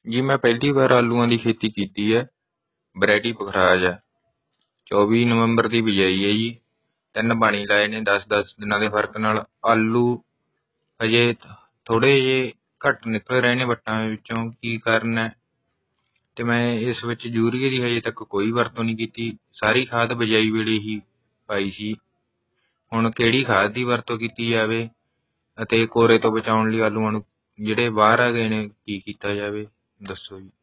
ਜੀ ਮੈਂ ਪਹਿਲੀ ਵਾਰ ਆਲੂਆਂ ਦੀ ਖੇਤੀ ਕੀਤੀ ਹੈ। ਵੈਰਾਈਟੀ ਪੁਖਰਾਜ ਹੈ। 24 ਨਵੰਬਰ ਦੀ ਬਿਜਾਈ ਹੈ ਜੀ। 3 ਪਾਣੀ ਲਾਏ ਨੇ 10-10 ਦਿਨਾਂ ਦੇ ਫਰਕ ਨਾਲ। ਆਲੂ ਹਜੇ ਥੋੜ੍ਹੇ ਜਿਹੇ ਘੱਟ ਨਿਕਲ ਰਹੇ ਨੇ ਵੱਟਾਂ ਵਿੱਚੋਂ, ਕੀ ਕਾਰਨ ਹੈ? ਅਤੇ ਮੈਂ ਇਸ ਵਿੱਚ ਯੂਰੀਏ ਦੀ ਹਜੇ ਤੱਕ ਕੋਈ ਵਰਤੋਂ ਨਹੀਂ ਕੀਤੀ। ਸਾਰੀ ਖਾਦ ਬਿਜਾਈ ਵੇਲੇ ਹੀ ਪਾਈ ਸੀ। ਹੁਣ ਕਿਹੜੀ ਖਾਦ ਦੀ ਵਰਤੋਂ ਕੀਤੀ ਜਾਵੇ ਅਤੇ ਕੋਰੇ ਤੋਂ ਬਚਾਉਣ ਲਈ ਆਲੂਆਂ ਨੂੰ ਜਿਹੜੇ ਬਾਹਰ ਆ ਗਏ ਨੇ ਕੀ ਕੀਤਾ ਜਾਵੇ, ਦੱਸੋ ਜੀ।